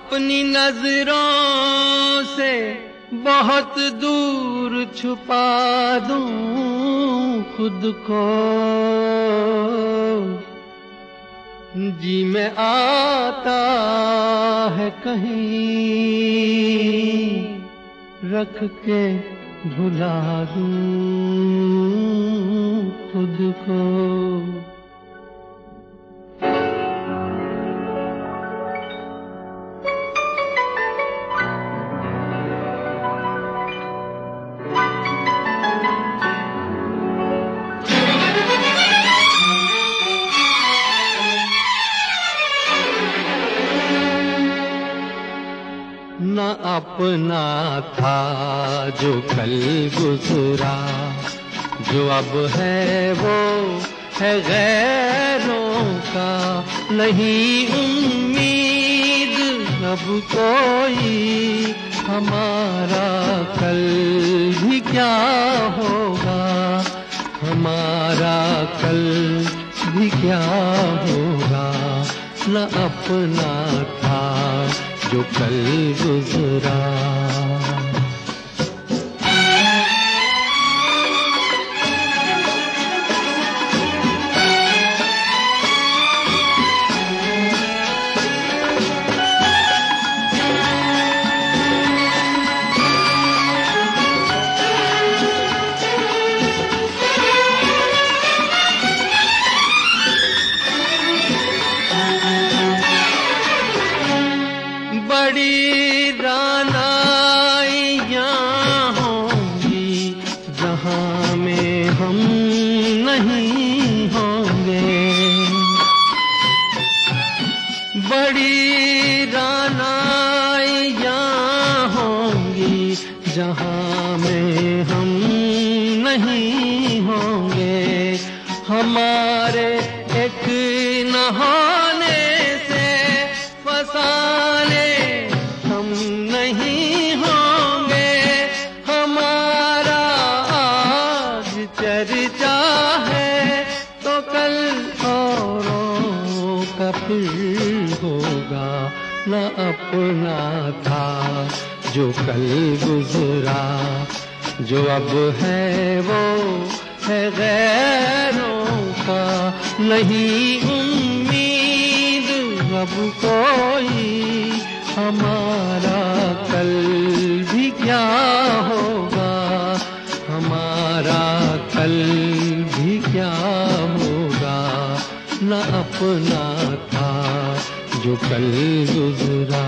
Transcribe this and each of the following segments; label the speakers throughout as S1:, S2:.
S1: अपनी नजरों से बहुत दूर छुपा दूं खुद को, जी में आता है कहीं रख के भुला दूं खुद को। न अपना था जो कल गुजरा, जो अब है वो है गैरों का। नहीं उम्मीद अब कोई, हमारा कल भी क्या होगा, हमारा कल भी क्या होगा। न अपना था जो कल गुजरा। बड़ी रानाइयाँ होंगी जहाँ में हम नहीं होंगे, बड़ी रानाइयाँ होंगी जहाँ में हम नहीं होंगे। हमारे एक न होने से फसाने हम नहीं होंगे। हमारा आज चर्चा है तो कल औरों का फिर होगा। न अपना था जो कल गुजरा, जो अब है वो है गैरों का। नहीं उम्मीद अब कोई, हमारा कल भी क्या होगा, हमारा कल भी क्या होगा। न अपना था जो कल गुजरा।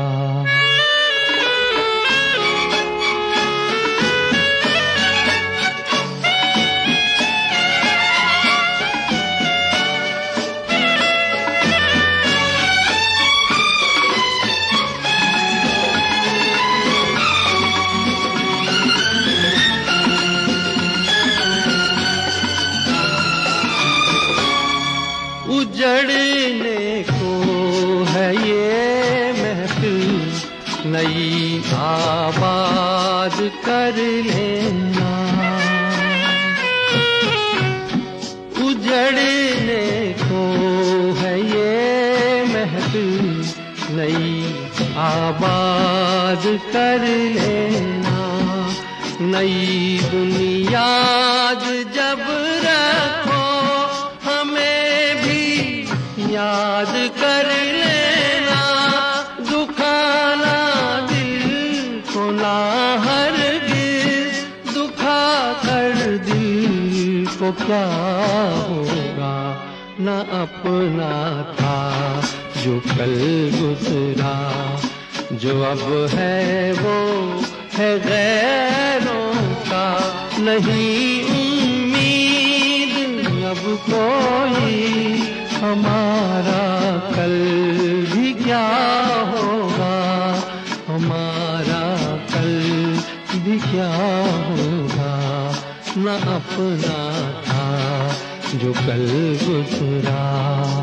S1: उजड़ने को है ये महफिल, नई आबाद कर लेना। उजड़ने को है ये महफिल, नई आबाद कर लेना। नई बुनियाद जब रखो हमें भी याद कर लेना। दुखाना दिल को ना हरगिज़, दुखा कर दिल को क्या होगा। न अपना था जो कल गुजरा, जो अब है वो है गैरों का। नहीं उम्मीद अब कोई, हमारा कल भी क्या होगा, हमारा कल भी क्या होगा। न अपना था जो कल गुजरा।